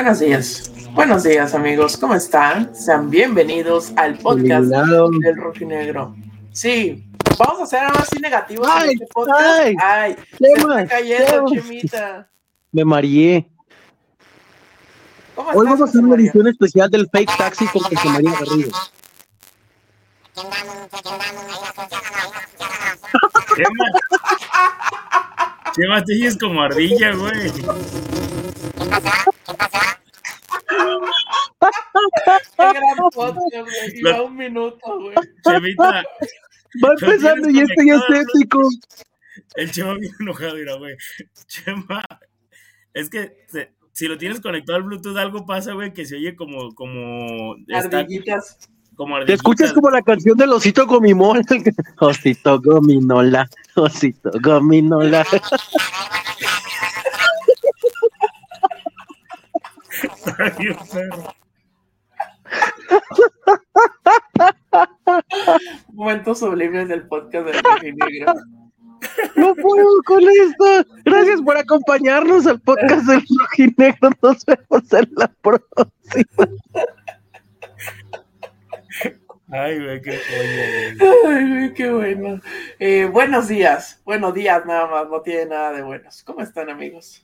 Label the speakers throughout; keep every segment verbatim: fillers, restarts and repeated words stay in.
Speaker 1: Buenos días, buenos días amigos, ¿cómo están? Sean bienvenidos al podcast
Speaker 2: Eliminado.
Speaker 1: del Rojinegro. Sí, vamos a hacer ahora sí negativos
Speaker 2: Ay,
Speaker 1: en este podcast.
Speaker 2: ay,
Speaker 1: Ay,
Speaker 2: Chema,
Speaker 1: se está cayendo,
Speaker 2: Chema.
Speaker 1: Chemita.
Speaker 2: Me mareé.
Speaker 1: ¿Cómo
Speaker 2: Hoy
Speaker 1: estás,
Speaker 2: vamos a hacer
Speaker 1: José
Speaker 2: una
Speaker 1: María?
Speaker 2: edición especial del Fake Taxi con José María Garrido.
Speaker 3: Chema, Chema, te oyes como ardilla, güey.
Speaker 1: Qué gran podcast, güey, y
Speaker 3: Lo-
Speaker 1: va un minuto, güey.
Speaker 3: Chemita,
Speaker 2: Va empezando y este ya es épico.
Speaker 3: el Chema bien enojado, mira, güey. Chema, es que se- si lo tienes conectado al Bluetooth, algo pasa, güey, que se oye como, como, está
Speaker 1: Ardillitas.
Speaker 3: como
Speaker 2: Te
Speaker 3: ardillitas.
Speaker 2: escuchas como la canción del osito gomimola. Osito gominola, osito gominola.
Speaker 3: Ay, perro.
Speaker 1: Momentos sublimes del podcast del Rojinegro.
Speaker 2: No puedo con esto. Gracias por acompañarnos al podcast del Rojinegro. Nos vemos en la próxima.
Speaker 3: Ay, güey, qué joya, güey.
Speaker 1: Ay, güey, qué bueno. Eh, buenos días, buenos días nada más, no tiene nada de buenos. ¿Cómo están, amigos?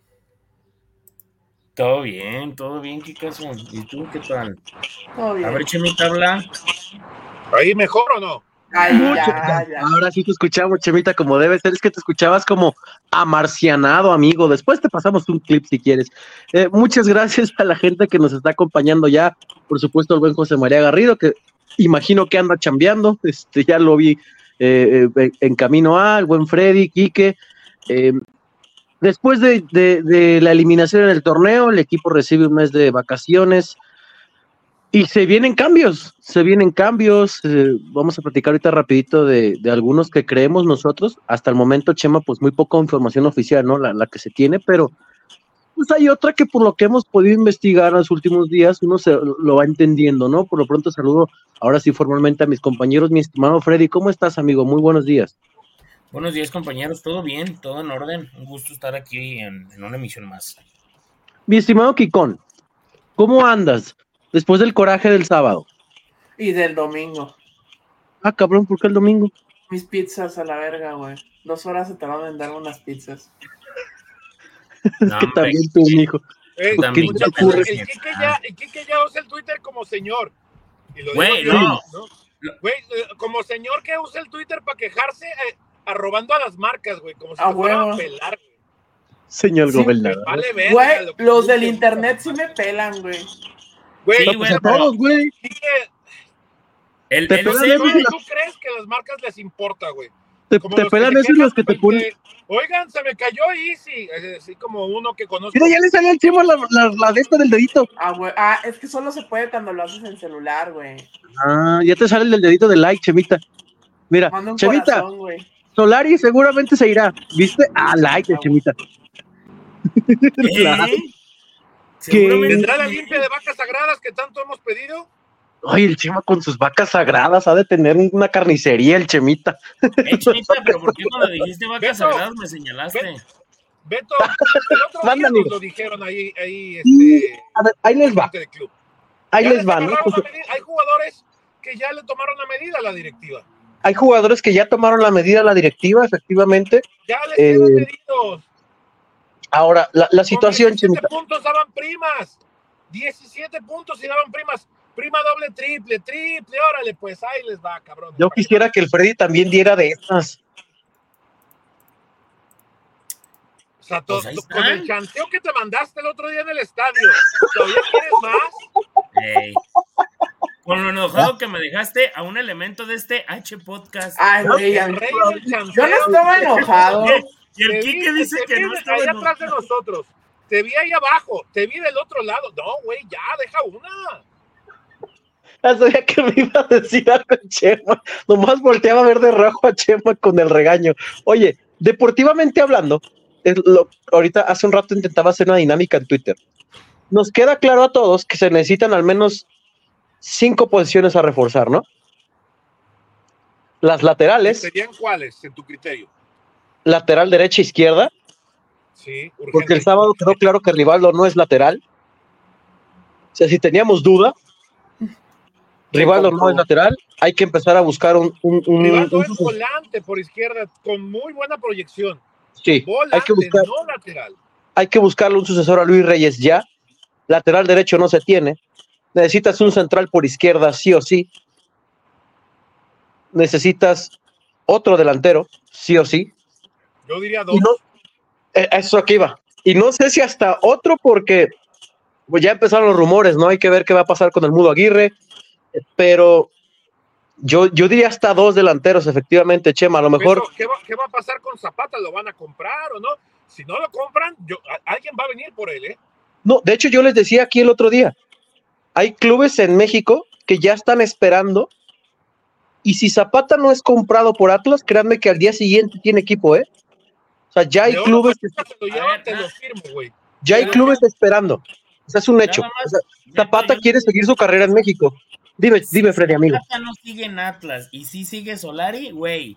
Speaker 3: Todo bien, todo bien, ¿qué caso? ¿Y tú qué tal?
Speaker 1: Todo bien.
Speaker 3: A ver, Chemita, habla.
Speaker 4: ¿Ahí mejor o no?
Speaker 1: Ay,
Speaker 2: Mucho.
Speaker 1: ya, ya.
Speaker 2: Ahora sí te escuchamos, Chemita, como debe ser. Es que te escuchabas como amarcianado, amigo. Después te pasamos un clip si quieres. Eh, muchas gracias a la gente que nos está acompañando ya. Por supuesto, el buen José María Garrido, que imagino que anda chambeando. Este, ya lo vi eh, eh, en camino a, el buen Freddy, Quique. Eh, después de, de, de la eliminación en el torneo, el equipo recibe un mes de vacaciones. Y se vienen cambios, se vienen cambios, eh, vamos a platicar ahorita rapidito de, de algunos que creemos nosotros, hasta el momento, Chema, pues muy poca información oficial, ¿no? La, la que se tiene, pero pues hay otra que por lo que hemos podido investigar en los últimos días, uno se lo va entendiendo, ¿no? Por lo pronto saludo ahora sí formalmente a mis compañeros, mi estimado Freddy, ¿cómo estás, amigo? Muy buenos días.
Speaker 3: Buenos días, compañeros, todo bien, todo en orden. Un gusto estar aquí en, en una emisión más.
Speaker 2: Mi estimado Kikón, ¿cómo andas después del coraje del sábado?
Speaker 1: Y del domingo.
Speaker 2: Ah, cabrón, ¿por qué el domingo?
Speaker 1: Mis pizzas a la verga, güey. Dos horas se tardaron en dar unas pizzas.
Speaker 2: Es
Speaker 3: No,
Speaker 2: que
Speaker 3: hombre,
Speaker 2: también tú, mijo.
Speaker 4: Eh,
Speaker 2: ¿Qué
Speaker 3: también
Speaker 2: te
Speaker 3: ya
Speaker 4: muchachos,
Speaker 2: ocurre?
Speaker 4: el Kike ya, el Kike ya usa el Twitter como señor. Y lo
Speaker 3: Güey,
Speaker 4: digo yo,
Speaker 3: no.
Speaker 4: Güey, eh, como señor que usa el Twitter para quejarse, eh, arrobando a las marcas, güey, como si
Speaker 1: A
Speaker 4: te fueran
Speaker 1: huevo.
Speaker 4: a pelar, güey.
Speaker 2: Señor
Speaker 1: Sí,
Speaker 2: gobernador.
Speaker 4: Vale, verga,
Speaker 1: Güey,
Speaker 4: lo que
Speaker 1: los del
Speaker 4: dice,
Speaker 1: internet sí me pelan, güey.
Speaker 4: Güey,
Speaker 3: Sí,
Speaker 2: No, pues
Speaker 3: güey,
Speaker 2: a
Speaker 3: pero
Speaker 2: todos, güey.
Speaker 4: Kike,
Speaker 3: el,
Speaker 2: Te
Speaker 3: el
Speaker 2: pelan
Speaker 3: C M,
Speaker 2: esos y
Speaker 4: ¿tú crees que a las marcas les importa, güey?
Speaker 2: Te,
Speaker 4: Como
Speaker 2: te
Speaker 4: los que
Speaker 2: pelan
Speaker 4: se
Speaker 2: esos los que
Speaker 4: quejan
Speaker 2: te ponen.
Speaker 4: porque, oigan, se me cayó Easy. Así como uno que conozco.
Speaker 2: Mira, ya le salió al Chema la, la, la de esta del dedito.
Speaker 1: Ah, güey. Ah, es que solo se puede cuando lo haces en celular, güey.
Speaker 2: Ah, ya te sale el del dedito de like, Chemita. Mira,
Speaker 1: Manda un
Speaker 2: Chemita,
Speaker 1: corazón, güey.
Speaker 2: Solari seguramente se irá. ¿Viste? Ah, like de Chemita. Claro.
Speaker 3: ¿Eh?
Speaker 2: ¿Qué?
Speaker 3: Seguramente
Speaker 4: ¿Vendrá la
Speaker 3: sí.
Speaker 4: limpia de vacas sagradas que tanto hemos pedido?
Speaker 2: Ay, el Chema con sus vacas sagradas ha de tener una carnicería, el Chemita.
Speaker 3: Eh, Chemita, pero ¿por qué cuando dijiste vacas
Speaker 4: Beto,
Speaker 3: sagradas me señalaste?
Speaker 4: Beto. Beto, el otro día
Speaker 2: Mándale.
Speaker 4: nos lo dijeron ahí, ahí
Speaker 2: Sí,
Speaker 4: este,
Speaker 2: a ver, ahí les va.
Speaker 4: gente de club.
Speaker 2: Ahí
Speaker 4: Ya
Speaker 2: les va, ¿no?
Speaker 4: agarraron
Speaker 2: Pues,
Speaker 4: la medida. Hay jugadores que ya le tomaron la medida a la directiva.
Speaker 2: hay jugadores que ya tomaron la medida la directiva, efectivamente.
Speaker 4: Ya les
Speaker 2: Eh,
Speaker 4: tienen medidos.
Speaker 2: Ahora, la, la
Speaker 4: Con
Speaker 2: situación,
Speaker 4: diecisiete
Speaker 2: Chemita.
Speaker 4: puntos daban primas. diecisiete puntos y daban primas. Prima doble, triple, triple. Órale, pues ahí les va, cabrón.
Speaker 2: Yo quisiera que el Freddy también diera de estas.
Speaker 4: O sea, to-
Speaker 3: Pues ahí
Speaker 4: to-
Speaker 3: está.
Speaker 4: con el chanteo que te mandaste el otro día en el estadio, ¿todavía quieres más?
Speaker 3: Ey. Con lo enojado que me dejaste a un elemento de este H podcast.
Speaker 1: Ay, güey.
Speaker 4: El
Speaker 1: a mí-
Speaker 4: rey del chanteo.
Speaker 1: Yo no estaba enojado.
Speaker 3: Oye, y el
Speaker 4: Te
Speaker 3: Kike
Speaker 4: vi-
Speaker 3: dice
Speaker 4: te
Speaker 3: que
Speaker 4: vi
Speaker 3: no
Speaker 4: de-
Speaker 3: estaba
Speaker 4: ahí
Speaker 3: enojado.
Speaker 4: atrás de nosotros. Te vi ahí abajo. Te vi del otro lado. No, güey, ya, deja una.
Speaker 2: Ya sabía que me iba a decir algo Chema. Nomás volteaba a ver de rojo a Chema con el regaño. Oye, deportivamente hablando, es lo, ahorita hace un rato intentaba hacer una dinámica en Twitter. Nos queda claro a todos que se necesitan al menos cinco posiciones a reforzar, ¿no? Las laterales,
Speaker 4: ¿Serían cuáles, en tu criterio?
Speaker 2: lateral derecha, izquierda,
Speaker 4: Sí, urgente.
Speaker 2: porque el sábado quedó claro que Rivaldo no es lateral. sea, si teníamos duda, Rivaldo no es lateral, hay que empezar a buscar un... un, un
Speaker 4: Rivaldo
Speaker 2: un,
Speaker 4: es volante por izquierda con muy buena proyección.
Speaker 2: Sí,
Speaker 4: volante,
Speaker 2: hay que buscar,
Speaker 4: no lateral.
Speaker 2: Hay que buscarle un sucesor a Luis Reyes ya. Lateral derecho no se tiene. Necesitas un central por izquierda sí o sí. Necesitas otro delantero sí o sí.
Speaker 4: Yo diría dos.
Speaker 2: No, eh, eso aquí va. Y no sé si hasta otro porque pues ya empezaron los rumores, ¿no? Hay que ver qué va a pasar con el Mudo Aguirre. Pero yo, yo diría hasta dos delanteros, efectivamente, Chema. A lo mejor.
Speaker 4: Eso, ¿qué, va, ¿Qué va a pasar con Zapata? ¿Lo van a comprar o no? Si no lo compran, yo, a, alguien va a venir por él, ¿eh?
Speaker 2: No, de hecho, yo les decía aquí el otro día. Hay clubes en México que ya están esperando. Y si Zapata no es comprado por Atlas, créanme que al día siguiente tiene equipo, ¿eh? O sea, ya hay
Speaker 4: León,
Speaker 2: clubes.
Speaker 4: Que te lo llevan, te lo firmo, güey.
Speaker 2: Ya hay clubes esperando. O sea, es un hecho. O sea, Zapata quiere seguir su carrera en México. Dime,
Speaker 3: si
Speaker 2: dime, Freddy, amigo.
Speaker 3: Zapata no sigue en Atlas y sí sigue Solari, güey.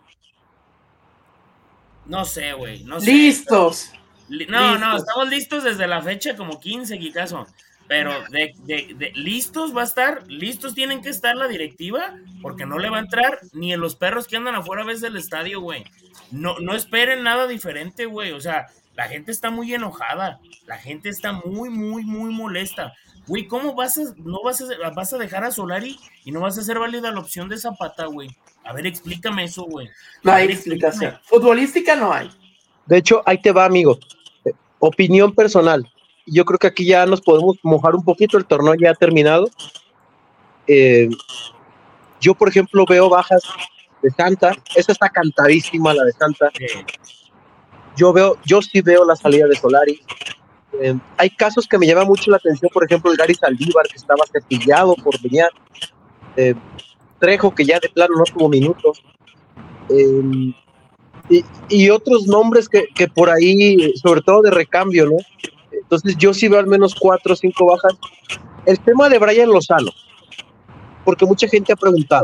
Speaker 3: No sé, güey. No sé.
Speaker 1: Listos.
Speaker 3: No,
Speaker 1: listos.
Speaker 3: no, estamos listos desde la fecha como quince, Kikazo. Pero de, de, de listos va a estar, listos tienen que estar la directiva, porque no le va a entrar ni en los perros que andan afuera a veces del estadio, güey. No, no esperen nada diferente, güey. O sea, la gente está muy enojada, la gente está muy, muy, muy molesta. Güey, ¿cómo vas a, no vas a, vas a dejar a Solari y no vas a hacer válida la opción de Zapata, güey? A ver, explícame eso, güey.
Speaker 1: No hay explicación. Futbolística no hay.
Speaker 2: De hecho, ahí te va, amigo. Eh, opinión personal. Yo creo que aquí ya nos podemos mojar un poquito, el torneo ya ha terminado. Eh, yo, por ejemplo, veo bajas de Santa, esa está cantadísima, la de Santa. Yo veo, yo sí veo la salida de Solari. Eh, hay casos que me llaman mucho la atención, por ejemplo, el Gary Saldívar, que estaba cepillado por Beñat. Eh, Trejo, que ya de plano no tuvo minutos. Eh, y, y otros nombres que, que por ahí, sobre todo de recambio, ¿no? Entonces yo sí veo al menos cuatro o cinco bajas. El tema de Brian Lozano, porque mucha gente ha preguntado.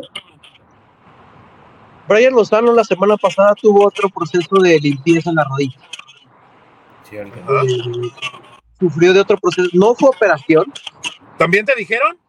Speaker 2: Brian Lozano la semana pasada tuvo otro proceso de limpieza en la rodilla.
Speaker 3: Cierto.
Speaker 2: Eh, sufrió de otro proceso. No fue operación.
Speaker 4: ¿También te dijeron?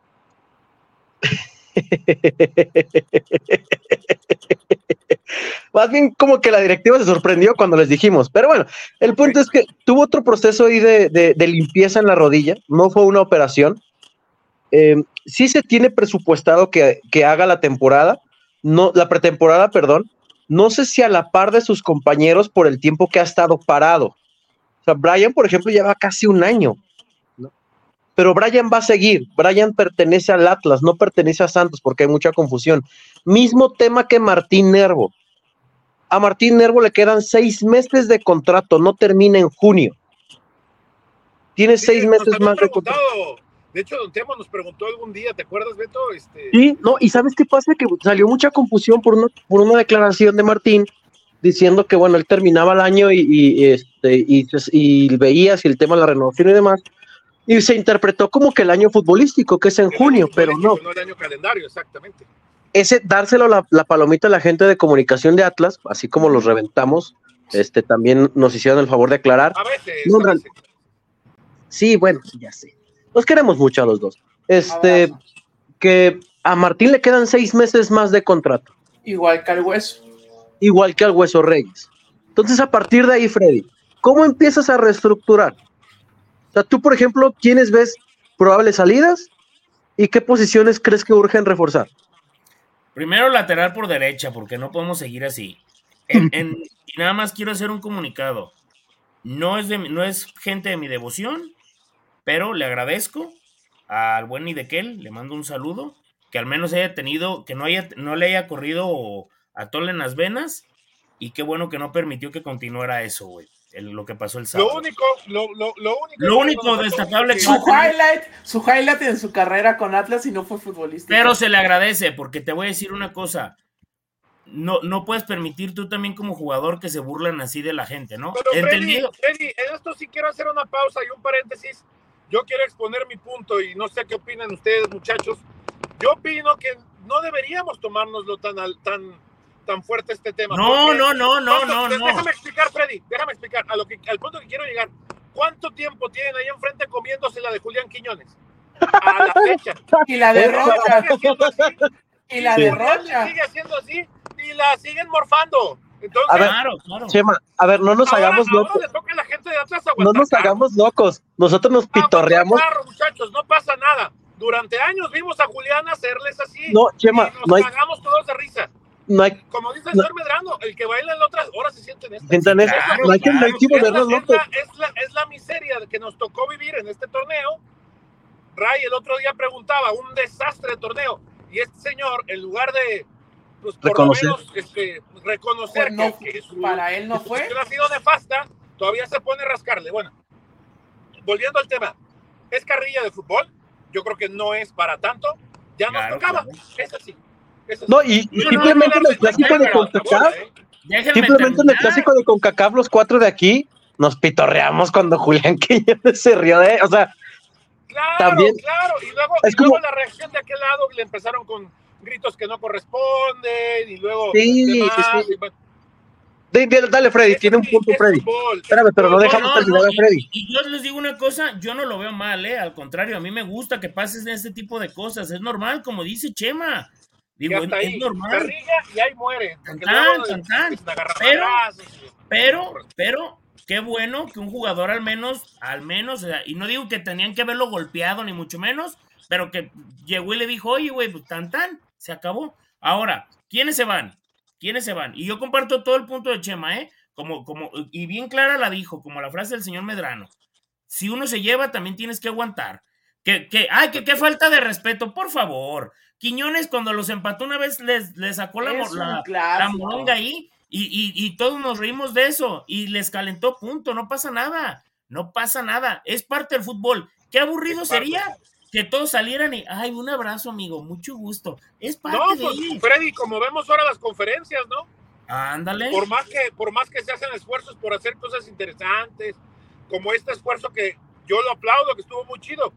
Speaker 2: Más bien como que la directiva se sorprendió cuando les dijimos, pero bueno, el
Speaker 4: okay.
Speaker 2: punto es que tuvo otro proceso ahí de, de, de limpieza en la rodilla, no fue una operación. Eh, sí se tiene presupuestado que, que haga la temporada, no, la pretemporada, perdón, no sé si a la par de sus compañeros por el tiempo que ha estado parado. O sea, Brian, por ejemplo, lleva casi un año, ¿no? Pero Brian va a seguir. Brian pertenece al Atlas, no pertenece a Santos porque hay mucha confusión. Mismo tema que Martín Nervo. A Martín Nervo le quedan seis meses de contrato, no termina en junio. Tiene sí, seis meses más de contrato.
Speaker 4: De hecho, Don Temo nos preguntó algún día, ¿te acuerdas, Beto? Este...
Speaker 2: Sí, no, y ¿sabes qué pasa? Que salió mucha confusión por una, por una declaración de Martín diciendo que, bueno, él terminaba el año y, y, este, y, y veía si el tema de la renovación y demás, y se interpretó como que el año futbolístico, que es en el junio, pero no.
Speaker 4: No el año calendario, exactamente.
Speaker 2: Ese, dárselo la, la palomita a la gente de comunicación de Atlas, así como los reventamos, este, también nos hicieron el favor de aclarar.
Speaker 4: A veces,
Speaker 2: no,
Speaker 4: a veces.
Speaker 2: Sí, bueno, ya sé. Los queremos mucho a los dos. Este, Abrazo. Que a Martín le quedan seis meses más de contrato.
Speaker 1: Igual que al Hueso.
Speaker 2: Igual que al Hueso Reyes. Entonces, a partir de ahí, Freddy, ¿cómo empiezas a reestructurar? O sea, tú, por ejemplo, ¿quiénes ves probables salidas y qué posiciones crees que urgen reforzar?
Speaker 3: Primero lateral por derecha, porque no podemos seguir así. En, en, y nada más quiero hacer un comunicado. No es, de, no es gente de mi devoción, pero le agradezco al buen Idequel, le mando un saludo, que al menos haya tenido, que no, haya, no le haya corrido a tole en las venas, y qué bueno que no permitió que continuara eso, güey. El, lo que pasó el sábado.
Speaker 4: Lo único, lo, lo, lo único,
Speaker 3: lo único destacable que
Speaker 1: su highlight, su highlight en su carrera con Atlas y no fue futbolista.
Speaker 3: Pero se le agradece, porque te voy a decir una cosa. No, no puedes permitir tú también como jugador que se burlen así de la gente, ¿no?
Speaker 4: Pero Freddy, Freddy, en esto sí quiero hacer una pausa y un paréntesis. Yo quiero exponer mi punto y no sé qué opinan ustedes, muchachos. Yo opino que no deberíamos tomárnoslo tan tan tan fuerte este tema.
Speaker 3: No, no, no, no, no,
Speaker 4: no. Déjame explicar, Freddy, déjame explicar a lo que al punto que quiero llegar. ¿Cuánto tiempo tienen ahí enfrente comiéndose la de Julián Quiñones? a la fecha.
Speaker 1: Y la de Rocha.
Speaker 4: Sigue siendo así.
Speaker 1: Y la
Speaker 4: Sí.
Speaker 1: de Rocha.
Speaker 4: Sigue siendo así y la siguen morfando. Entonces,
Speaker 2: A ver,
Speaker 3: Claro, claro.
Speaker 2: Chema, a ver, no nos
Speaker 4: ahora,
Speaker 2: hagamos
Speaker 4: ahora
Speaker 2: locos.
Speaker 4: le toca a la gente de Atlas
Speaker 2: No
Speaker 4: aguantar
Speaker 2: nos
Speaker 4: carro.
Speaker 2: hagamos locos. Nosotros nos pitorreamos.
Speaker 4: Aguantar carro, muchachos, no pasa nada. Durante años vimos a Julián hacerles así.
Speaker 2: No, Chema,
Speaker 4: y nos
Speaker 2: no hay,
Speaker 4: cagamos todos de risa.
Speaker 2: no hay,
Speaker 4: Como dice el
Speaker 2: no.
Speaker 4: señor Medrano, el que baila en otras horas se siente en esta.
Speaker 2: sientan eso.
Speaker 3: claro,
Speaker 2: No hay que, no hay que
Speaker 3: claro.
Speaker 4: Es la,
Speaker 2: volvernos
Speaker 4: es,
Speaker 2: locos.
Speaker 4: la, es, la, es la miseria que nos tocó vivir en este torneo. Ray el otro día preguntaba, un desastre de torneo. Y este señor, en lugar de, pues, por
Speaker 2: Reconocer.
Speaker 4: lo menos este, reconocer
Speaker 1: Pues no,
Speaker 4: que, que su,
Speaker 1: para él no
Speaker 4: su
Speaker 1: fue.
Speaker 4: gestión ha sido nefasta, todavía se pone a rascarle. Bueno, volviendo al tema, ¿es carrilla de fútbol? Yo creo que no es para tanto. Ya nos
Speaker 3: Claro,
Speaker 4: tocaba.
Speaker 3: claro.
Speaker 4: Es así. Es así.
Speaker 2: No, y, y
Speaker 3: No, no,
Speaker 2: simplemente
Speaker 3: no,
Speaker 2: en el clásico de
Speaker 3: pero-
Speaker 2: CONCACAF,
Speaker 4: ¿eh?
Speaker 3: Déjenme
Speaker 2: simplemente en el
Speaker 3: terminar.
Speaker 2: clásico de CONCACAF, los cuatro de aquí, nos pitorreamos cuando Julián Quiñones se rió de, o sea,
Speaker 4: Claro,
Speaker 2: También-
Speaker 4: claro. Y luego,
Speaker 2: es
Speaker 4: y luego
Speaker 2: como-
Speaker 4: la reacción de aquel lado le empezaron con gritos que no corresponden y luego
Speaker 2: Sí,
Speaker 4: demás,
Speaker 2: sí, sí.
Speaker 4: y bueno,
Speaker 2: de- de- dale Freddy,
Speaker 4: es
Speaker 2: tiene un
Speaker 4: así,
Speaker 2: punto
Speaker 4: es
Speaker 2: Freddy.
Speaker 4: fútbol,
Speaker 2: Espérame,
Speaker 4: es
Speaker 2: pero no
Speaker 4: fútbol.
Speaker 2: dejamos
Speaker 3: No,
Speaker 2: terminar
Speaker 3: no,
Speaker 2: a Freddy.
Speaker 3: y, y yo les digo una cosa, yo no lo veo mal, ¿eh? Al contrario, a mí me gusta que pases de este tipo de cosas, es normal, como dice Chema.
Speaker 4: Y
Speaker 3: Digo,
Speaker 4: hasta
Speaker 3: es
Speaker 4: ahí,
Speaker 3: normal.
Speaker 4: carrilla y ahí muere. Porque
Speaker 3: Tan,
Speaker 4: luego
Speaker 3: tan, tan.
Speaker 4: empiezan a agarrar
Speaker 3: Pero-
Speaker 4: madrazos y-
Speaker 3: Pero, pero, qué bueno que un jugador al menos, al menos, o sea, y no digo que tenían que haberlo golpeado, ni mucho menos, pero que llegó y le dijo, oye, güey, pues tan, tan, se acabó. Ahora, ¿quiénes se van? ¿Quiénes se van? Y yo comparto todo el punto de Chema, ¿eh? Como, como, y bien clara la dijo, como la frase del señor Medrano. Si uno se lleva, también tienes que aguantar. Que, que, ay, que qué falta de respeto, por favor. Quiñones, cuando los empató una vez, les, les sacó la,
Speaker 1: Es
Speaker 3: la,
Speaker 1: un
Speaker 3: la
Speaker 1: clásico.
Speaker 3: moronga ahí. Y, y, y todos nos reímos de eso. Y les calentó, punto. No pasa nada. No pasa nada. Es parte del fútbol. Qué aburrido
Speaker 4: Es parte.
Speaker 3: sería que todos salieran y, ay, un abrazo, amigo. Mucho gusto. Es parte
Speaker 4: No,
Speaker 3: de
Speaker 4: pues,
Speaker 3: él.
Speaker 4: Freddy, como vemos ahora las conferencias, ¿no?
Speaker 3: Ándale.
Speaker 4: Por más que, por más que se hacen esfuerzos por hacer cosas interesantes, como este esfuerzo que yo lo aplaudo, que estuvo muy chido,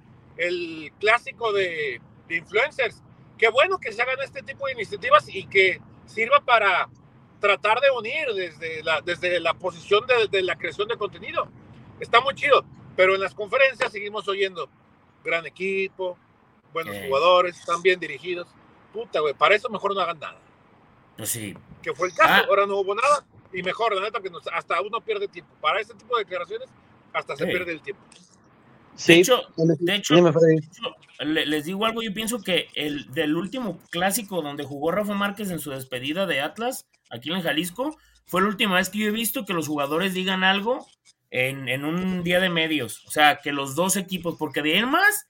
Speaker 4: el clásico de, de influencers. Qué bueno que se hagan este tipo de iniciativas y que sirva para tratar de unir desde la, desde la posición de, de la creación de contenido. Está muy chido, pero en las conferencias seguimos oyendo gran equipo, buenos
Speaker 3: Sí.
Speaker 4: jugadores, están bien dirigidos. Puta, güey, para eso mejor no hagan nada.
Speaker 3: Pues sí.
Speaker 4: Que fue el caso,
Speaker 3: Ah.
Speaker 4: ahora no hubo nada y mejor, la neta, que nos, hasta uno pierde tiempo. Para este tipo de declaraciones, hasta se
Speaker 3: Sí.
Speaker 4: pierde el tiempo.
Speaker 2: Sí,
Speaker 3: De hecho, de hecho,
Speaker 2: dime, Freddy.
Speaker 3: Le- les digo algo, yo pienso que el del último clásico donde jugó Rafa Márquez en su despedida de Atlas, aquí en Jalisco, fue la última vez que yo he visto que los jugadores digan algo en, en un día de medios. O sea, que los dos equipos, porque de él más,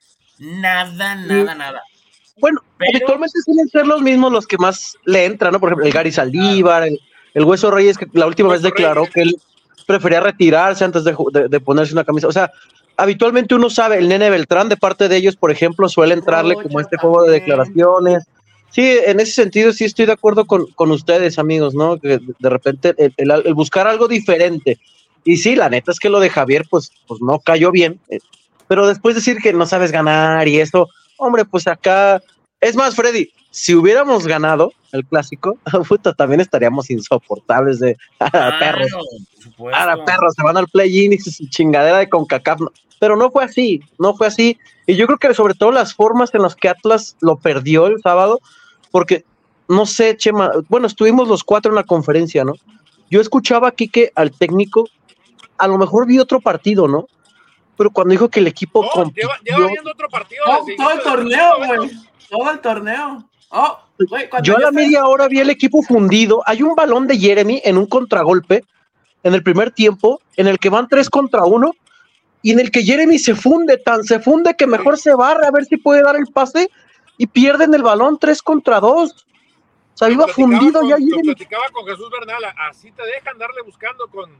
Speaker 3: nada, nada, nada.
Speaker 2: Bueno,
Speaker 3: Pero-
Speaker 2: habitualmente suelen ser los mismos los que más le entran, ¿no? Por ejemplo, el Gary Saldívar, el, el Hueso Reyes, que la última
Speaker 4: Hueso
Speaker 2: vez declaró
Speaker 4: Reyes.
Speaker 2: que él prefería retirarse antes de, ju- de- de ponerse una camisa. O sea, habitualmente uno sabe, el Nene Beltrán, de parte de ellos, por ejemplo, suele entrarle
Speaker 1: Rocha
Speaker 2: como este juego de
Speaker 1: también.
Speaker 2: declaraciones. Sí, en ese sentido sí estoy de acuerdo con, con ustedes, amigos, ¿no? Que de- de repente el, el- el buscar algo diferente. Y sí, la neta es que lo de Javier, pues, pues no cayó bien. eh, Pero después decir que no sabes ganar y eso, hombre, pues acá... Es más, Freddy, si hubiéramos ganado el clásico, puta, también estaríamos insoportables de ah,
Speaker 3: Claro,
Speaker 2: perros.
Speaker 3: por supuesto.
Speaker 2: Ahora, perros, se van al play-in y su chingadera de CONCACAF. No, pero no fue así, no fue así. Y yo creo que sobre todo las formas en las que Atlas lo perdió el sábado, porque, no sé, Chema, bueno, estuvimos los cuatro en la conferencia, ¿no? Yo escuchaba aquí que al técnico, a lo mejor vi otro partido, ¿no? Pero cuando dijo que el equipo
Speaker 4: No,
Speaker 2: compitió,
Speaker 4: lleva, lleva viendo otro partido.
Speaker 1: Oh,
Speaker 4: desde
Speaker 1: todo el
Speaker 4: inicio del
Speaker 1: torneo,
Speaker 4: torneo,
Speaker 1: güey. Todo el torneo. Oh, güey, cuando
Speaker 2: yo a
Speaker 1: ya
Speaker 2: la
Speaker 1: está-
Speaker 2: media hora vi el equipo fundido. Hay un balón de Jeremy en un contragolpe en el primer tiempo, en el que van tres contra uno, y en el que Jeremy se funde, tan se funde que mejor se barre a ver si puede dar el pase, y pierden el balón tres contra dos. O sea,
Speaker 4: Lo
Speaker 2: iba
Speaker 4: platicaba
Speaker 2: fundido
Speaker 4: con-
Speaker 2: ya
Speaker 4: Lo
Speaker 2: Jeremy.
Speaker 4: platicaba con Jesús Bernal, así te dejan darle buscando con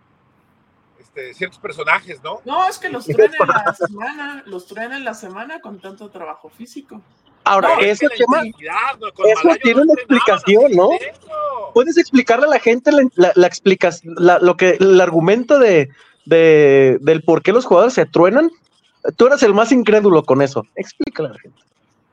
Speaker 4: este, ciertos personajes, ¿no?
Speaker 1: No, es que los traen en la semana, los traen en la semana con tanto trabajo físico.
Speaker 2: Ahora,
Speaker 1: No,
Speaker 4: Es
Speaker 2: eso,
Speaker 4: que la
Speaker 2: Chema,
Speaker 4: intensidad, ¿no? Con
Speaker 2: eso
Speaker 4: Malayo
Speaker 2: tiene
Speaker 4: no
Speaker 2: una
Speaker 4: entrenaban
Speaker 2: explicación,
Speaker 4: así,
Speaker 2: ¿no?
Speaker 4: eso.
Speaker 2: ¿puedes explicarle a la gente la, la, la explicación, la- lo que, el argumento de, de, del por qué los jugadores se truenan? Tú eres el más incrédulo con eso. Explícale a la gente.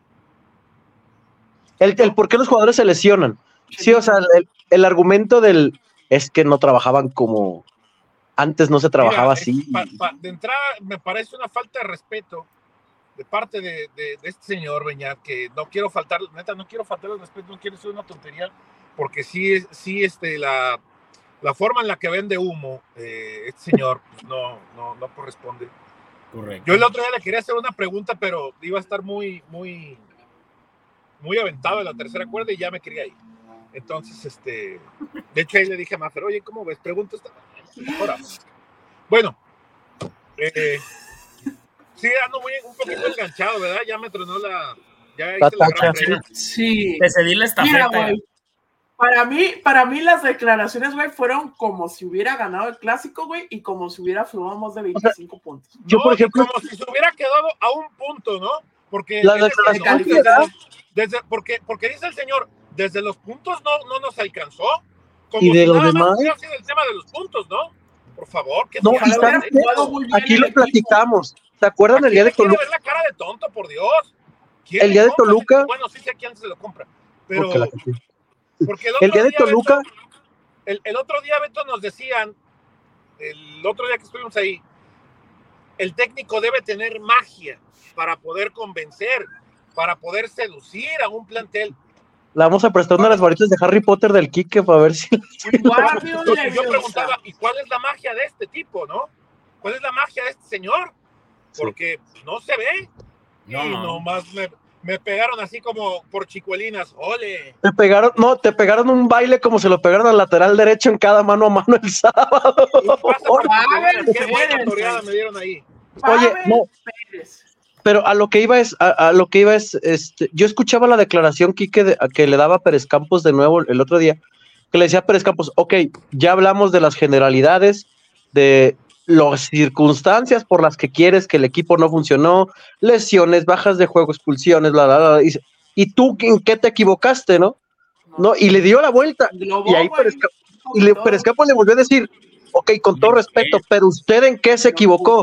Speaker 2: El, el por qué los jugadores se lesionan. Sí, o sea, el, el argumento del es que no trabajaban como antes, no se trabajaba
Speaker 4: Mira,
Speaker 2: así.
Speaker 4: es pa- pa- de entrada, me parece una falta de respeto de parte de, de, de este señor Beñat, que no quiero faltar, neta, no quiero faltar el respeto, no quiero ser una tontería, porque sí, sí este, la, la forma en la que vende humo eh, este señor pues no, no, no corresponde.
Speaker 3: Correcto.
Speaker 4: Yo el otro día le quería hacer una pregunta, pero iba a estar muy, muy, muy aventado en la tercera cuerda y ya me quería ir. Entonces, este, de hecho ahí le dije a Mafer, oye, ¿cómo ves? Pregunta esta. Ahora, bueno, eh, sí, ando muy, un poquito enganchado, ¿verdad? Ya me tronó la, ya hice la, la gran frena.
Speaker 1: Sí.
Speaker 3: Te cedí la estafeta.
Speaker 1: Mira, güey, para mí, para mí las declaraciones, güey, fueron como si hubiera ganado el clásico, güey, y como si hubiera firmado más de veinticinco o sea, puntos.
Speaker 2: Yo,
Speaker 4: no,
Speaker 2: por ejemplo,
Speaker 4: como si se hubiera quedado a un punto, ¿no? Porque
Speaker 2: la declaración
Speaker 4: desde, desde, desde, porque, porque dice el señor, desde los puntos no, no nos alcanzó. Como
Speaker 2: y de
Speaker 4: si
Speaker 2: los
Speaker 4: nada
Speaker 2: demás.
Speaker 4: más hubiera sido el tema de los puntos, ¿no? Por favor, que
Speaker 2: no,
Speaker 4: no,
Speaker 2: están, aquí lo platicamos. ¿Se acuerdan el día de Toluca?
Speaker 4: ver la cara de tonto, por Dios.
Speaker 2: El día de Toluca.
Speaker 4: Bueno, sí sé quién se lo compra, pero
Speaker 2: porque, la...
Speaker 4: porque el,
Speaker 2: el día de
Speaker 4: día,
Speaker 2: Toluca.
Speaker 4: Beto, el, el otro día, Beto, nos decían, el otro día que estuvimos ahí, el técnico debe tener magia para poder convencer, para poder seducir a un plantel.
Speaker 2: La vamos a prestar una de las varitas de Harry Potter del Quique para ver si...
Speaker 4: Yo, yo preguntaba, ¿y cuál es la magia de este tipo, no? ¿Cuál es la magia de este señor? Porque sí. no se ve.
Speaker 3: No,
Speaker 4: y
Speaker 3: no.
Speaker 4: nomás me, me pegaron así como por chicuelinas. ¡Ole!
Speaker 2: Te pegaron, no, te pegaron un baile como se lo pegaron al lateral derecho en cada mano a mano el sábado.
Speaker 4: ¡Qué buena toreada me dieron ahí!
Speaker 2: Oye, no. Pero a lo que iba es, a, a lo que iba es, este, yo escuchaba la declaración, Quique, de, que le daba a Pérez Campos de nuevo el otro día, que le decía a Pérez Campos, ok, ya hablamos de las generalidades, de las circunstancias por las que quieres que el equipo no funcionó, lesiones, bajas de juego, expulsiones, bla, bla, bla, y, y tú, ¿en qué te equivocaste, no? no y le dio la vuelta, y ahí Pérez, y le, Pérez Campos le volvió a decir, ok, con todo respeto, pero ¿usted en qué se equivocó?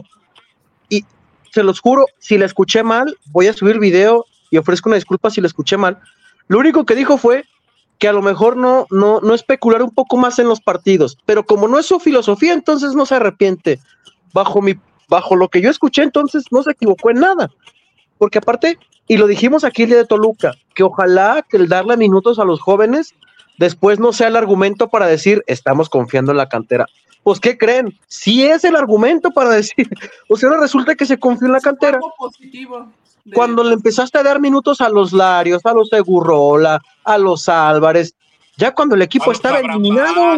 Speaker 2: Y se los juro, si le escuché mal, voy a subir video y ofrezco una disculpa si le escuché mal. Lo único que dijo fue que a lo mejor no, no, no especular un poco más en los partidos, pero como no es su filosofía, entonces no se arrepiente. Bajo mi, bajo lo que yo escuché, entonces no se equivocó en nada. Porque aparte, y lo dijimos aquí el día de Toluca, que ojalá que el darle minutos a los jóvenes después no sea el argumento para decir, estamos confiando en la cantera. Pues, ¿qué creen? Sí es el argumento para decir, o sea, ahora resulta que se confió en la cantera.
Speaker 1: Positivo de...
Speaker 2: Cuando le empezaste a dar minutos a los Larios, a los Segurrola, a los Álvarez, ya cuando el equipo estaba eliminado,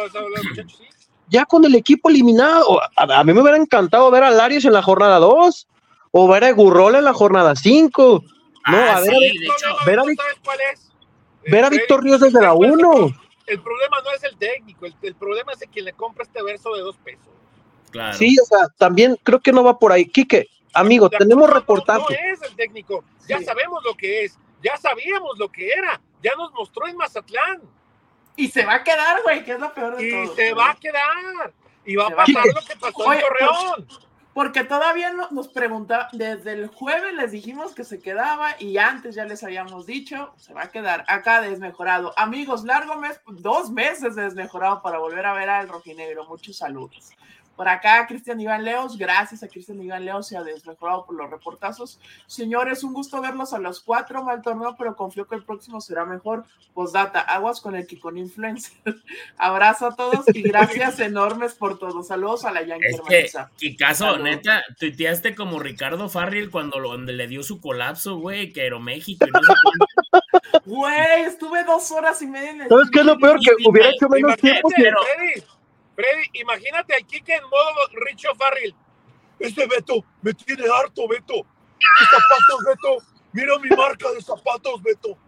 Speaker 2: ya cuando el equipo eliminado, a, a mí me hubiera encantado ver a Larios en la jornada dos, o ver a Gurrola en la jornada cinco, no,
Speaker 3: ah,
Speaker 2: a ver,
Speaker 3: sí,
Speaker 2: a,
Speaker 3: de hecho,
Speaker 2: ver a,
Speaker 4: ¿sabes cuál es?
Speaker 2: ver a Víctor Ríos desde la uno.
Speaker 4: El problema no es el técnico, el, el problema es el quien le compra este verso de dos pesos.
Speaker 3: Claro.
Speaker 2: Sí, o sea, también creo que no va por ahí. Quique, amigo,
Speaker 4: la
Speaker 2: tenemos
Speaker 4: no,
Speaker 2: reportaje.
Speaker 4: No es el técnico, ya sí. sabemos lo que es, ya sabíamos lo que era, ya nos mostró en Mazatlán.
Speaker 1: Y se va a quedar, güey, que es lo peor de
Speaker 4: y
Speaker 1: todo.
Speaker 4: Y se
Speaker 1: güey.
Speaker 4: va a quedar, y va
Speaker 1: se
Speaker 4: a pasar
Speaker 1: va.
Speaker 4: lo que pasó
Speaker 1: Oye,
Speaker 4: en Torreón.
Speaker 1: Por... Porque todavía no, nos preguntaba, desde el jueves les dijimos que se quedaba y antes ya les habíamos dicho, se va a quedar acá desmejorado. Amigos, largo mes, dos meses desmejorado para volver a ver al rojinegro. Muchos saludos. Por acá, Cristian Iván Leos, gracias a Cristian Iván Leos, se ha desmejorado por los reportazos. Señores, un gusto verlos a los cuatro, mal torneo, pero confío que el próximo será mejor. Postdata, aguas con el Kikón Influencer. Abrazo a todos y gracias enormes por todo. Saludos a la Yankee
Speaker 3: es que,
Speaker 1: hermaniza.
Speaker 3: Kikazo, neta, tuiteaste como Ricardo Farril cuando lo, donde le dio su colapso, güey, que Aeroméxico y no sé cuánto.
Speaker 1: Güey, estuve dos horas y media en el...
Speaker 2: ¿Sabes qué es lo peor? Que sí, hubiera hecho menos tiempo.
Speaker 4: Pero... Freddy, Freddy, imagínate al Quique en modo Richo Farril. Este Beto, me tiene harto, Beto. Mis zapatos, Beto. Mira mi marca de zapatos, Beto.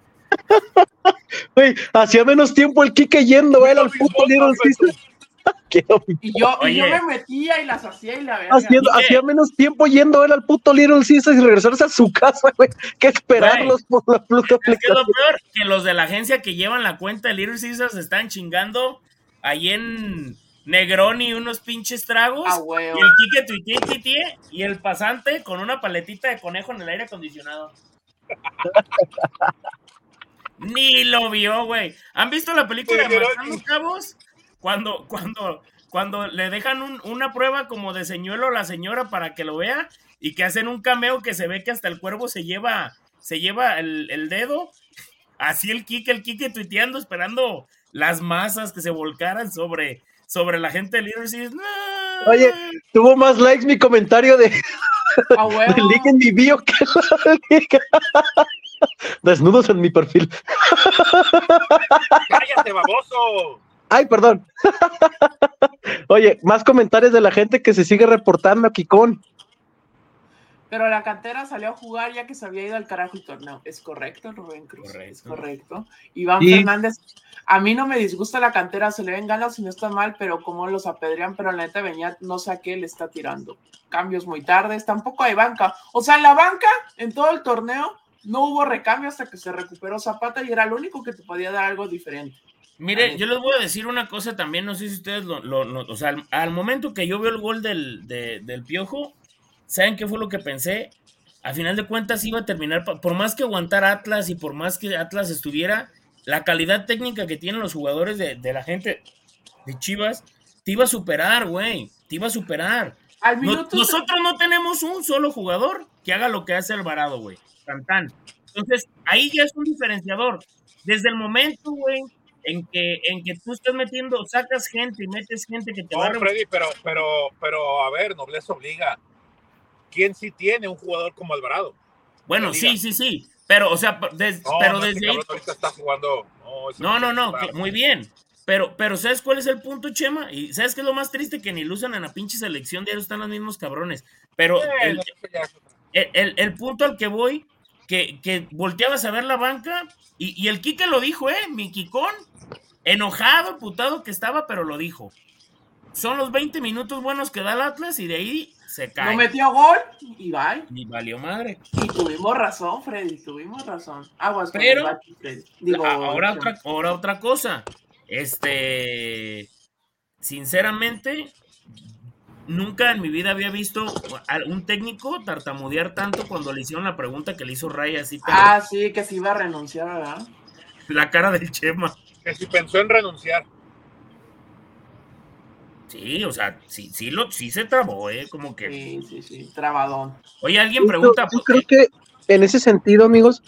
Speaker 2: Güey, hacía menos tiempo el Quique yendo él al puto Little Caesars.
Speaker 1: Y yo, y yo me metía y las hacía y la
Speaker 2: verdad. Hacía menos tiempo yendo él al puto Little Caesars y regresarse a su casa, güey, que esperarlos
Speaker 3: güey,
Speaker 2: por la puta
Speaker 3: aplicación. Es que lo peor, que los de la agencia que llevan la cuenta de Little Caesars están chingando ahí en Negroni unos pinches tragos.
Speaker 1: Ah, güey,
Speaker 3: y el Quique tuitea, tuitea, y el pasante con una paletita de conejo en el aire acondicionado. Ni lo vio, güey. ¿Han visto la película de Matando Cabos? Cuando, cuando cuando le dejan un, una prueba como de señuelo a la señora para que lo vea y que hacen un cameo que se ve que hasta el cuervo se lleva, se lleva el, el dedo, así el Quique, el Quique tuiteando, esperando las masas que se volcaran sobre, sobre la gente de Leaders. No.
Speaker 2: Oye, tuvo más likes mi comentario de
Speaker 1: Ah, bueno.
Speaker 2: del link en mi bio que desnudos en mi perfil.
Speaker 4: ¡Cállate, baboso!
Speaker 2: Ay, perdón. Oye, más comentarios de la gente que se sigue reportando, Kikón.
Speaker 1: Pero la cantera salió a jugar ya que se había ido al carajo el torneo. Es correcto, Rubén Cruz.
Speaker 3: Correcto.
Speaker 1: Es correcto. Iván
Speaker 2: Y...
Speaker 1: Fernández, a mí no me disgusta la cantera, se le ven ganas y no está mal, pero como los apedrean, pero la neta Beñat no sé a qué le está tirando. Cambios muy tardes, tampoco hay banca. O sea, en la banca, en todo el torneo, no hubo recambio hasta que se recuperó Zapata y era el único que te podía dar algo diferente.
Speaker 3: Mire, yo les voy a decir una cosa también, no sé si ustedes lo, lo, lo o sea, al, al momento que yo veo el gol del, de, del Piojo, ¿saben qué fue lo que pensé? A final de cuentas iba a terminar, por más que aguantara Atlas y por más que Atlas estuviera, la calidad técnica que tienen los jugadores de, de la gente de Chivas, te iba a superar, güey, te iba a superar.
Speaker 1: Al minuto
Speaker 3: no, nosotros no tenemos un solo jugador que haga lo que hace Alvarado, güey, tan tan. Entonces, ahí ya es un diferenciador. Desde el momento, güey, en que, en que tú estás metiendo, sacas gente y metes gente que te
Speaker 4: No,
Speaker 3: va a...
Speaker 4: Freddy, pero, pero, pero, a ver, nobleza obliga. ¿Quién sí tiene un jugador como Alvarado?
Speaker 3: Bueno, sí, sí, sí, pero, o sea, des,
Speaker 4: no,
Speaker 3: pero
Speaker 4: no,
Speaker 3: desde ahí...
Speaker 4: ahorita está jugando...
Speaker 3: No, no, no, no que, muy bien, pero, pero ¿sabes cuál es el punto, Chema? Y ¿sabes qué es lo más triste? Que ni lo usan en la pinche selección, diario están los mismos cabrones, pero
Speaker 4: eh,
Speaker 3: el,
Speaker 4: no,
Speaker 3: el, el, el punto al que voy, que, que volteabas a ver la banca, y, y el Quique lo dijo, ¿eh? Mi Quicón, enojado, putado que estaba, pero lo dijo. Son los veinte minutos buenos que da el Atlas y de ahí se cae.
Speaker 1: No metió gol y bye.
Speaker 3: Y valió madre.
Speaker 1: Y tuvimos razón, Freddy, tuvimos razón. Aguas con
Speaker 3: Pero,
Speaker 1: el Bachi, Freddy. Digo,
Speaker 3: ahora, otra, ahora otra cosa. Este, sinceramente, nunca en mi vida había visto a un técnico tartamudear tanto cuando le hicieron la pregunta que le hizo Raya así.
Speaker 1: Ah, sí, que sí iba a renunciar, ¿verdad?
Speaker 3: La cara del Chema.
Speaker 4: Que si pensó en renunciar.
Speaker 3: Sí, o sea, sí, sí, lo, sí se trabó, ¿eh? Como que...
Speaker 1: Sí, sí, sí, trabadón.
Speaker 3: Oye, alguien pregunta...
Speaker 2: Yo, yo creo que en ese sentido, amigos,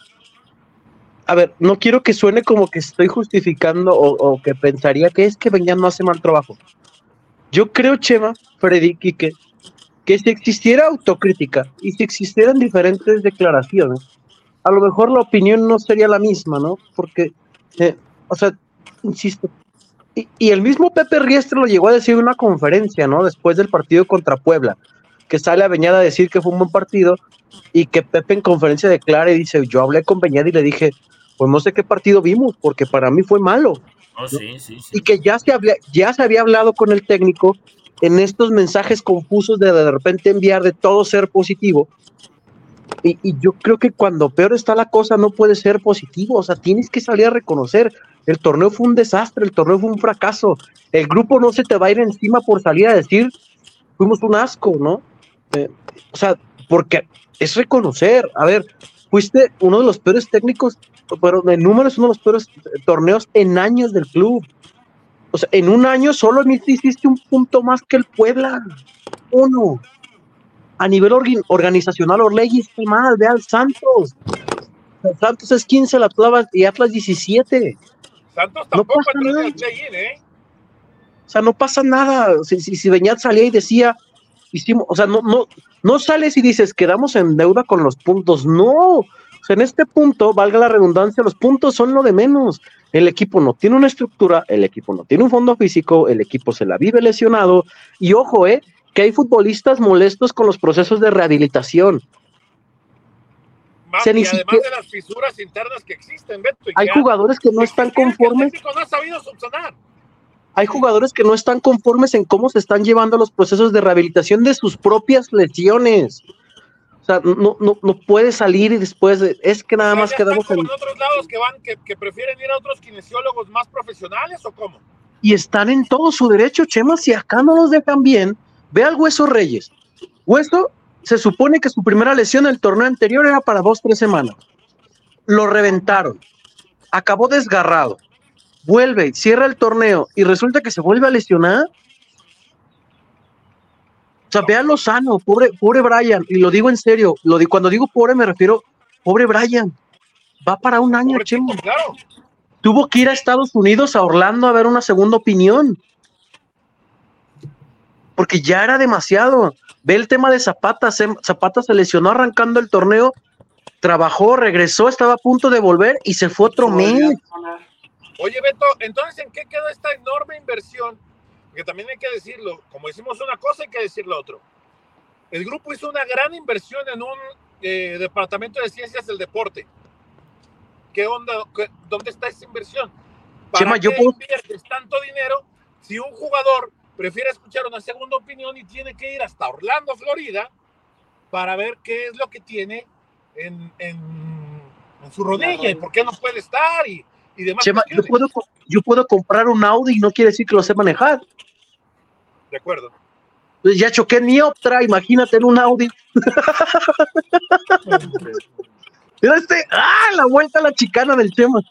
Speaker 2: a ver, no quiero que suene como que estoy justificando o, o que pensaría que es que Beñat no hace mal trabajo. Yo creo, Chema, Freddy, Quique, que si existiera autocrítica y si existieran diferentes declaraciones, a lo mejor la opinión no sería la misma, ¿no? Porque, eh, o sea, insisto, y, y el mismo Pepe Riestra lo llegó a decir en una conferencia, ¿no? Después del partido contra Puebla, que sale a Beñat a decir que fue un buen partido y que Pepe en conferencia declara y dice, yo hablé con Beñat y le dije, pues no sé qué partido vimos, porque para mí fue malo.
Speaker 3: Oh,
Speaker 2: ¿no?
Speaker 3: sí, sí, sí.
Speaker 2: Y que ya se, había, ya se había hablado con el técnico en estos mensajes confusos de de repente enviar de todo ser positivo. Y, y yo creo que cuando peor está la cosa no puede ser positivo, o sea, tienes que salir a reconocer, el torneo fue un desastre, el torneo fue un fracaso, el grupo no se te va a ir encima por salir a decir, fuimos un asco, ¿no? Eh, o sea, porque es reconocer, a ver, fuiste uno de los peores técnicos, pero en números uno de los peores torneos en años del club. O sea, en un año solo hiciste un punto más que el Puebla. Uno. A nivel or- organizacional, Orlegui está mal, ve al Santos. El Santos es quince, la Atlas y Atlas diecisiete.
Speaker 4: Santos
Speaker 2: No
Speaker 4: tampoco
Speaker 2: pasa
Speaker 4: entró en
Speaker 2: nada.
Speaker 4: el play-in, ¿eh?
Speaker 2: O sea, no pasa nada. Si, si, si Beñat salía y decía, hicimos, o sea, no, no, no sales y dices, quedamos en deuda con los puntos. No. O sea, en este punto, valga la redundancia, los puntos son lo de menos. El equipo no tiene una estructura, el equipo no tiene un fondo físico, el equipo se la vive lesionado. Y ojo, eh, que hay futbolistas molestos con los procesos de rehabilitación.
Speaker 4: Más,
Speaker 2: Se
Speaker 4: y
Speaker 2: ni
Speaker 4: además
Speaker 2: siquiera-
Speaker 4: de las fisuras internas que existen, Beto. y
Speaker 2: Hay
Speaker 4: que
Speaker 2: jugadores que no
Speaker 4: han-
Speaker 2: están
Speaker 4: que- que el
Speaker 2: conformes.
Speaker 4: técnico no ha sabido subsanar.
Speaker 2: Hay jugadores que no están conformes en cómo se están llevando los procesos de rehabilitación de sus propias lesiones. O sea, no, no, no puede salir y después de, es que nada
Speaker 4: O sea,
Speaker 2: más
Speaker 4: ya
Speaker 2: quedamos
Speaker 4: están
Speaker 2: en...
Speaker 4: como en otros lados que van, que, que prefieren ir a otros kinesiólogos más profesionales, ¿o cómo?
Speaker 2: Y están en todo su derecho, Chema, si acá no los dejan bien, ve al Hueso Reyes. Hueso, se supone que su primera lesión en el torneo anterior era para dos, tres semanas. Lo reventaron. Acabó desgarrado. Vuelve, cierra el torneo y resulta que se vuelve a lesionar. O sea, véalo sano, pobre, pobre Brian, y lo digo en serio, lo di, cuando digo pobre me refiero, pobre Brian, va para un año,
Speaker 4: Pobre
Speaker 2: Chemo.
Speaker 4: chico, claro.
Speaker 2: Tuvo que ir a Estados Unidos, a Orlando, a ver una segunda opinión. Porque ya era demasiado. Ve el tema de Zapata, se, Zapata se lesionó arrancando el torneo, trabajó, regresó, estaba a punto de volver y se fue otro mes.
Speaker 4: Oye, Beto, entonces, ¿en qué quedó esta enorme inversión? Porque también hay que decirlo, como decimos una cosa, hay que decir lo otro. El grupo hizo una gran inversión en un eh, departamento de ciencias del deporte. ¿Qué onda? ¿Qué, ¿Dónde está esa inversión? ¿Para
Speaker 2: Chema,
Speaker 4: qué
Speaker 2: yo puedo...
Speaker 4: inviertes tanto dinero si un jugador prefiere escuchar una segunda opinión y tiene que ir hasta Orlando, Florida, para ver qué es lo que tiene en, en, en su rodilla y por qué no puede estar y, y demás?
Speaker 2: Chema, yo puedo, yo puedo comprar un Audi y no quiere decir que lo sé manejar.
Speaker 4: De acuerdo.
Speaker 2: Pues ya choqué en mi Optra, imagínate en un Audi. Mira este, ¡ah! La vuelta a la chicana del Chema.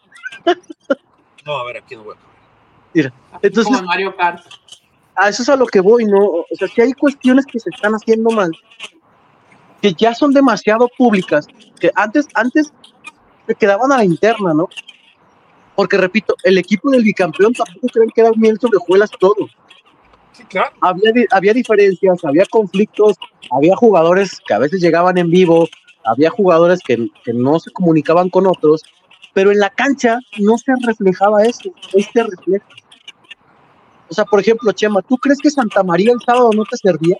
Speaker 4: No, a ver, aquí no voy a comer.
Speaker 2: Mira, entonces...
Speaker 1: Como en Mario Kart.
Speaker 2: A eso es a lo que voy, ¿no? O sea, si hay cuestiones que se están haciendo mal, que ya son demasiado públicas, que antes, antes se quedaban a la interna, ¿no? Porque, repito, el equipo del bicampeón tampoco creen que eran miel sobre hojuelas todo.
Speaker 4: Sí, claro.
Speaker 2: Había, había diferencias, había conflictos, había jugadores que a veces llegaban en vivo, había jugadores que, que no se comunicaban con otros, pero en la cancha no se reflejaba eso, este reflejo. O sea, por ejemplo, Chema, ¿tú crees que Santa María el sábado no te servía?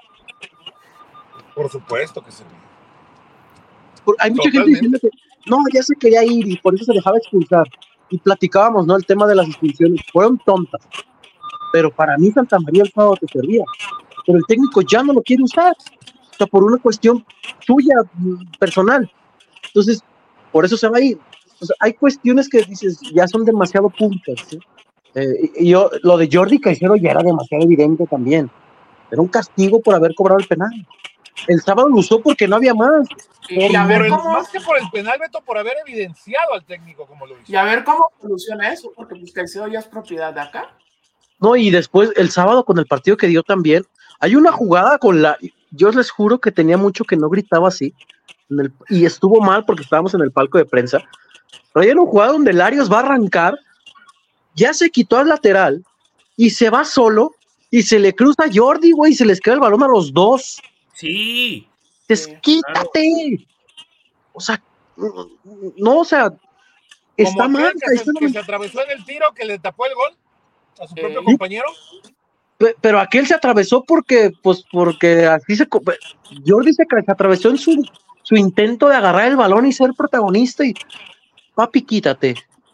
Speaker 4: Por supuesto que servía.
Speaker 2: Por, hay mucha
Speaker 4: Totalmente.
Speaker 2: gente diciendo que no, ya se quería ir y por eso se dejaba expulsar. Y platicábamos, ¿no? El tema de las expulsiones. Fueron tontas. Pero para mí Santa María el sábado te servía. Pero el técnico ya no lo quiere usar. O sea, por una cuestión suya, personal. Entonces, por eso se va a ir. O sea, hay cuestiones que dices, ya son demasiado públicas, ¿sí? Eh, y yo, lo de Jordi Caicedo ya era demasiado evidente también. Era un castigo por haber cobrado el penal. El sábado lo usó porque no había más.
Speaker 1: Y a ver
Speaker 4: el,
Speaker 1: cómo,
Speaker 4: más que por el penal, Beto, por haber evidenciado al técnico como lo hizo.
Speaker 1: Y a ver cómo soluciona eso, porque pues Caicedo ya es propiedad de acá.
Speaker 2: No, y después, el sábado con el partido que dio también, hay una jugada con la... Yo les juro que tenía mucho que no gritaba así, en el, y estuvo mal porque estábamos en el palco de prensa, pero hay una jugada donde Larios va a arrancar, ya se quitó al lateral, y se va solo, y se le cruza a Jordi, güey, y se les queda el balón a los dos.
Speaker 3: Sí.
Speaker 2: ¡Desquítate! Claro. O sea, no, o sea, está
Speaker 4: Como
Speaker 2: mal.
Speaker 4: Que se, que se atravesó en el tiro, que le tapó el gol a su propio
Speaker 2: ¿Sí?
Speaker 4: compañero.
Speaker 2: Pero aquel se atravesó porque, pues, porque así se... Jordi se, se atravesó en su, su intento de agarrar el balón y ser protagonista y... Papi, quítate.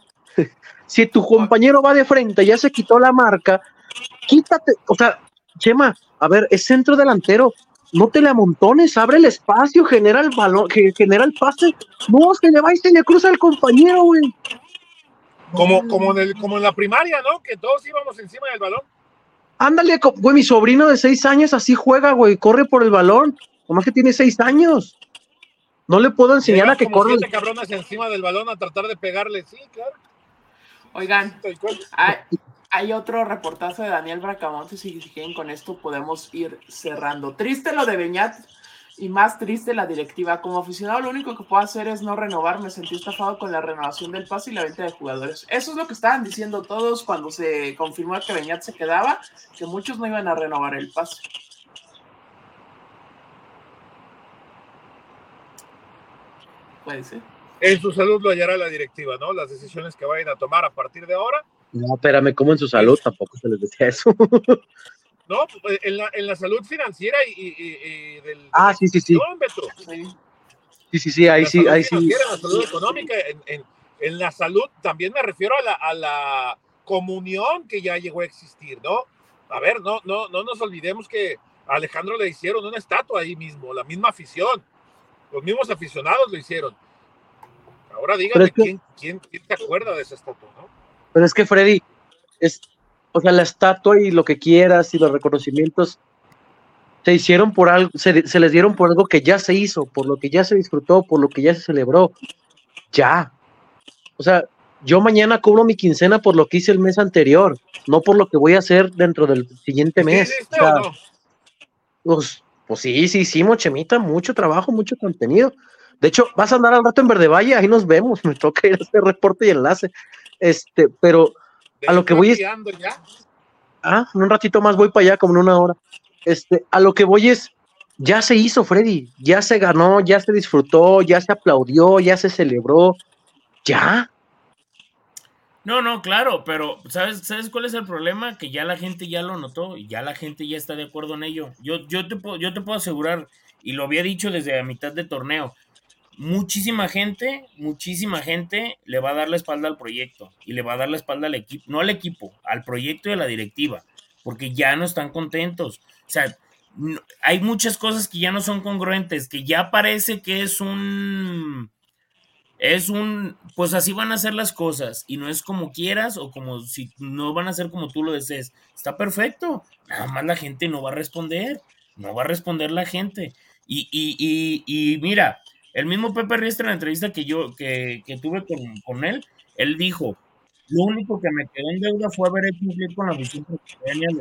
Speaker 2: Si tu compañero va de frente, ya se quitó la marca, quítate. O sea, Chema, a ver, es centro delantero. No te le amontones, abre el espacio, genera el balón, genera el pase. No, se le va y se le cruza al compañero, güey.
Speaker 4: Como, como, en el, como en la primaria, ¿no? Que todos íbamos encima del balón.
Speaker 2: Ándale, güey, mi sobrino de seis años así juega, güey, corre por el balón. Nomás que tiene seis años. No le puedo enseñar a que
Speaker 4: como
Speaker 2: corra.
Speaker 4: Siete cabronas encima del balón a tratar de pegarle, sí, claro.
Speaker 1: Oigan, hay, hay otro reportaje de Daniel Bracamontes y si quieren con esto podemos ir cerrando. Triste lo de Beñat y más triste la directiva. Como aficionado lo único que puedo hacer es no renovar. Me sentí estafado con la renovación del pase y la venta de jugadores. Eso es lo que estaban diciendo todos cuando se confirmó que Beñat se quedaba, que muchos no iban a renovar el pase. Puede ser.
Speaker 4: En su salud lo hallará la directiva, ¿no? Las decisiones que vayan a tomar a partir de ahora.
Speaker 2: No, espérame, como en su salud, tampoco se les decía eso.
Speaker 4: No, en la, en la salud financiera y, y, y del...
Speaker 2: Ah, sí, sí, sí.
Speaker 4: Sí,
Speaker 2: sí, sí, sí, ahí
Speaker 4: la
Speaker 2: sí, ahí sí.
Speaker 4: En la salud económica, en, en, en la salud también me refiero a la, a la comunión que ya llegó a existir, ¿no? A ver, no, no, no nos olvidemos que a Alejandro le hicieron una estatua ahí mismo, la misma afición. Los mismos aficionados lo hicieron. Ahora díganme, es que, ¿quién, quién, ¿quién se acuerda de esa estatua, no?
Speaker 2: Pero es que, Freddy, es, o sea, la estatua y lo que quieras y los reconocimientos se hicieron por algo, se, se les dieron por algo que ya se hizo, por lo que ya se disfrutó, por lo que ya se celebró. Ya. O sea, yo mañana cobro mi quincena por lo que hice el mes anterior, no por lo que voy a hacer dentro del siguiente mes.
Speaker 4: ¿Sí, o sea, o no?
Speaker 2: Pues, Pues sí, sí hicimos, Chemita, mucho trabajo, mucho contenido. De hecho, vas a andar al rato en Verde Valle, ahí nos vemos, me toca ir a hacer reporte y enlace. Este, pero
Speaker 4: De
Speaker 2: a lo que voy es...
Speaker 4: ando ya.
Speaker 2: Ah, en un ratito más voy para allá, como en una hora. Este, a lo que voy es, ya se hizo, Freddy, ya se ganó, ya se disfrutó, ya se aplaudió, ya se celebró, ya.
Speaker 3: No, no, claro, pero ¿sabes, ¿sabes cuál es el problema? Que ya la gente ya lo notó y ya la gente ya está de acuerdo en ello. Yo, yo, te, puedo, yo te puedo asegurar, y lo había dicho desde la mitad de torneo, muchísima gente, muchísima gente le va a dar la espalda al proyecto y le va a dar la espalda al equipo, no al equipo, al proyecto y a la directiva, porque ya no están contentos. O sea, no, hay muchas cosas que ya no son congruentes, que ya parece que es un... Es un, pues así van a ser las cosas y no es como quieras o como si no van a ser como tú lo desees. Está perfecto, nada más la gente no va a responder, no va a responder la gente. Y, y, y, y mira, el mismo Pepe Riestra en la entrevista que yo, que, que tuve con, con él, él dijo, lo único que me quedó en deuda fue haber hecho un clip con la visión profesional.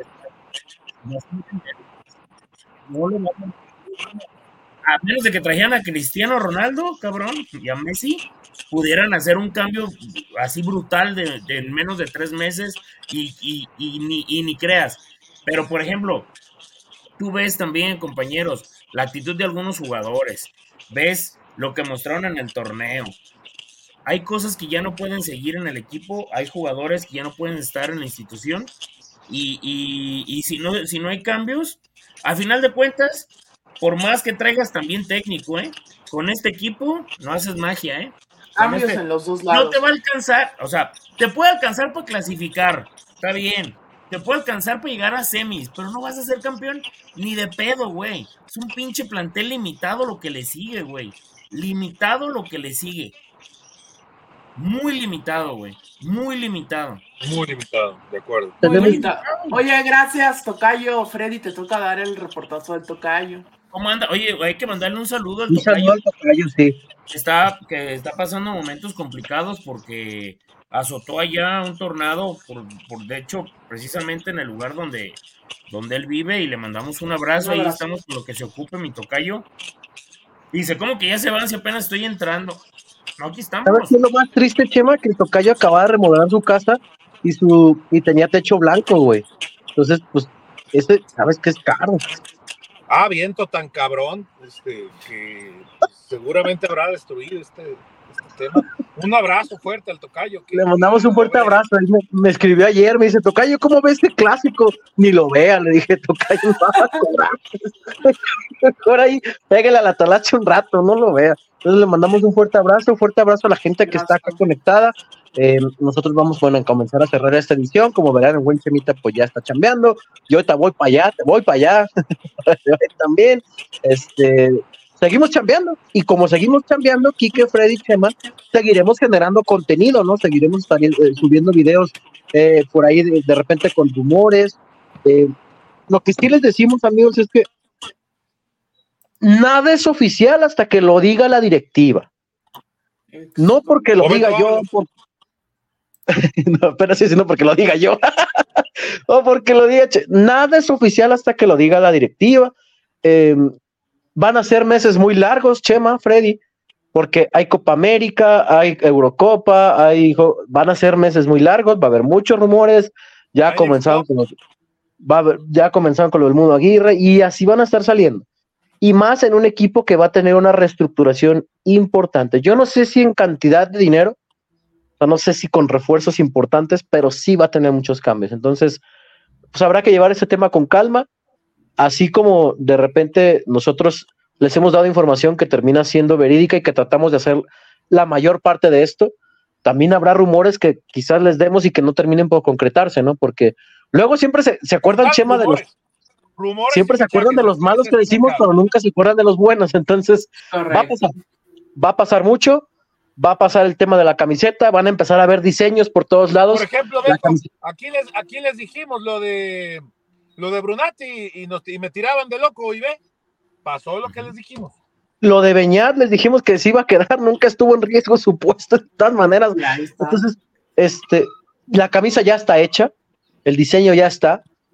Speaker 3: No le vamos a menos de que trajeran a Cristiano Ronaldo, cabrón, y a Messi, pudieran hacer un cambio así brutal de, de en menos de tres meses y, y, y, ni, y ni creas. Pero, por ejemplo, tú ves también, compañeros, la actitud de algunos jugadores, ves lo que mostraron en el torneo. Hay cosas que ya no pueden seguir en el equipo, hay jugadores que ya no pueden estar en la institución y, y, y si, no, si no hay cambios, a final de cuentas, por más que traigas también técnico, ¿eh? Con este equipo no haces magia, ¿eh?
Speaker 1: Cambios
Speaker 3: este,
Speaker 1: en los dos lados.
Speaker 3: No te va a alcanzar, o sea, te puede alcanzar para clasificar, está bien. Te puede alcanzar para llegar a semis, pero no vas a ser campeón ni de pedo, güey. Es un pinche plantel limitado lo que le sigue, güey. Limitado lo que le sigue. Muy limitado, güey. Muy limitado.
Speaker 4: Muy limitado, de acuerdo.
Speaker 1: Muy limitado. Oye, gracias, Tocayo. Freddy, te toca dar el reportazo del Tocayo.
Speaker 3: ¿Cómo anda? Oye, hay que mandarle un saludo al
Speaker 2: Un
Speaker 3: Tocayo.
Speaker 2: saludo al Tocayo, sí.
Speaker 3: Está, que está pasando momentos complicados porque azotó allá un tornado, por, por de hecho, precisamente en el lugar donde, donde él vive, y le mandamos un abrazo. Un abrazo. Ahí estamos con lo que se ocupe, mi Tocayo. Dice, ¿cómo que ya se van si apenas estoy entrando? No, aquí estamos.
Speaker 2: ¿Sabes qué es lo más triste, Chema? Que el Tocayo acababa de remodelar su casa y su y tenía techo blanco, güey. Entonces, pues, este, ¿sabes qué es caro?
Speaker 4: Ah, viento tan cabrón, este, que seguramente habrá destruido este, este tema. Un abrazo fuerte al Tocayo. Que
Speaker 2: le mandamos un fuerte abrazo. Él me, me escribió ayer, me dice, Tocayo, ¿cómo ves este clásico? Ni lo vea, le dije, Tocayo, mejor ahí, pégale a la talacha un rato, no lo vea. Entonces le mandamos un fuerte abrazo, un fuerte abrazo a la gente que está acá conectada. Eh, nosotros vamos, bueno, a comenzar a cerrar esta edición. Como verán, el buen Chemita pues ya está chambeando. Yo ahorita voy para allá, te voy para allá. También, este, seguimos chambeando. Y como seguimos chambeando, Kike, Freddy, Chema, seguiremos generando contenido, ¿no? Seguiremos estar, eh, subiendo videos eh, por ahí de, de repente con rumores. Eh, lo que sí les decimos, amigos, es que nada es oficial hasta que lo diga la directiva. No porque lo diga yo, por... no, pero sí, sino porque lo diga yo. O porque lo diga. Nada es oficial hasta que lo diga la directiva. Eh, van a ser meses muy largos, Chema, Freddy, porque hay Copa América, hay Eurocopa, hay, van a ser meses muy largos, va a haber muchos rumores. Ya hay comenzaron con los, va a haber, ya comenzaron con lo del Mundo Aguirre y así van a estar saliendo. Y más en un equipo que va a tener una reestructuración importante. Yo no sé si en cantidad de dinero, o sea, no sé si con refuerzos importantes, pero sí va a tener muchos cambios. Entonces, pues habrá que llevar ese tema con calma, así como de repente nosotros les hemos dado información que termina siendo verídica y que tratamos de hacer la mayor parte de esto. También habrá rumores que quizás les demos y que no terminen por concretarse, ¿no? Porque luego siempre se, se acuerdan, Chema, de los... Rumores siempre se acuerdan de los malos que decimos, pero nunca se acuerdan de los buenos. Entonces, va a pasar, va a pasar mucho, va a pasar el tema de la camiseta, van a empezar a ver diseños por todos lados.
Speaker 4: Por ejemplo, Beto, aquí les, aquí les dijimos lo de lo de Brunati y, nos, y me tiraban de loco, y ve, pasó lo que les dijimos.
Speaker 2: Lo de Beñat, les dijimos que se iba a quedar, nunca estuvo en riesgo su puesto de todas maneras. Entonces, este, la camisa ya está hecha, el diseño ya está.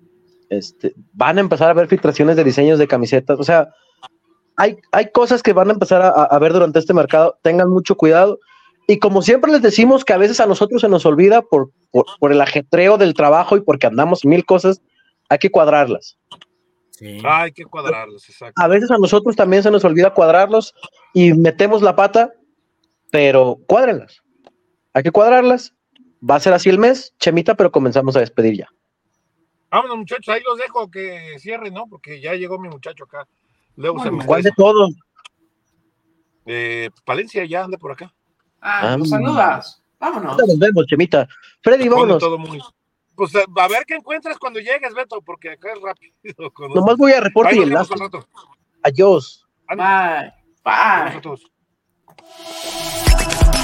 Speaker 2: Este, van a empezar a haber filtraciones de diseños de camisetas, o sea, hay, hay cosas que van a empezar a, a ver durante este mercado, tengan mucho cuidado, y como siempre les decimos que a veces a nosotros se nos olvida por, por, por el ajetreo del trabajo y porque andamos mil cosas, hay que cuadrarlas.
Speaker 4: Sí. Hay que cuadrarlos, exacto.
Speaker 2: A veces a nosotros también se nos olvida cuadrarlos y metemos la pata, pero cuádrenlas. Hay que cuadrarlas. Va a ser así el mes, Chemita, pero comenzamos a despedir ya.
Speaker 4: Vámonos, muchachos, ahí los dejo que cierren, ¿no? Porque ya llegó mi muchacho acá. Luego se me
Speaker 2: ¿Cuál de todos?
Speaker 4: Eh, Palencia ya anda por acá.
Speaker 1: Ah, nos saludas. Vámonos.
Speaker 2: Nos vemos, Chemita. Freddy, vámonos.
Speaker 4: Todo muy... Pues a ver qué encuentras cuando llegues, Beto, porque acá es rápido.
Speaker 2: Nomás voy a reporte y enlace. Adiós.
Speaker 1: Bye. Bye.
Speaker 4: Adiós a todos.